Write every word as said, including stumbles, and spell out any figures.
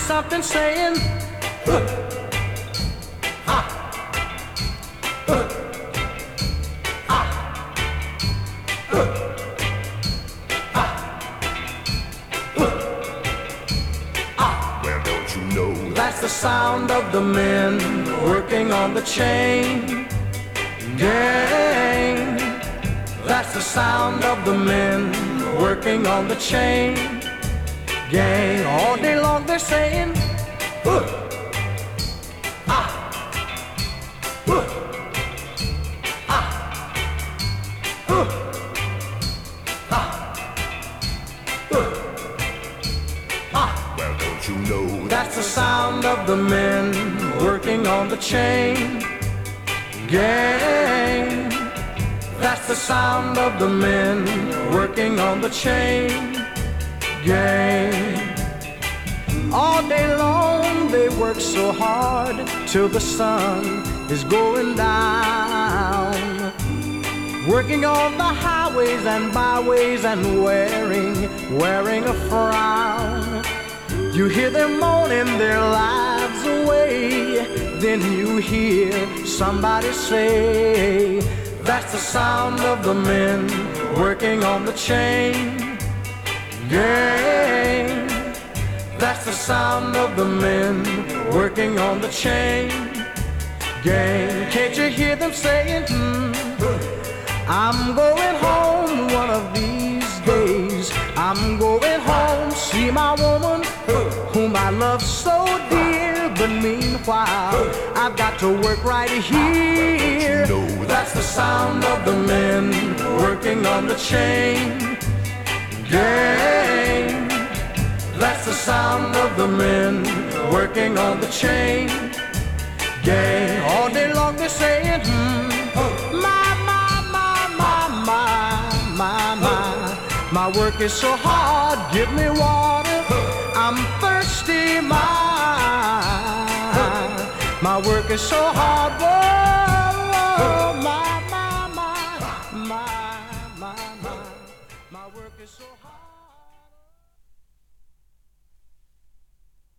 something saying, huh, ha, huh, ha, huh, ha, huh, ha. Well, don't you know that's the sound of the men working on the chain gang. That's the sound of the men working on the chain gang. All day long they're saying, huh, ah, huh, ah, huh, ah, huh, ah. Well, don't you know that's the sound of the men working on the chain gang. That's the sound of the men working on the chain gang. All day long they work so hard till the sun is going down, working on the highways and byways and wearing, wearing a frown. You hear them moaning their lives away, then you hear somebody say, that's the sound of the men working on the chain gang. That's the sound of the men working on the chain gang. Can't you hear them saying, hmm, I'm going home one of these days. I'm going home, see my woman whom I love so dear. But meanwhile, I've got to work right here. That's the sound of the men working on the chain gang. That's the sound of the men working on the chain gang. All day long they're saying, hmm, my, my, my, my, my, my, my. My work is so hard, give me water, I'm thirsty, my. My work is so hard, boy.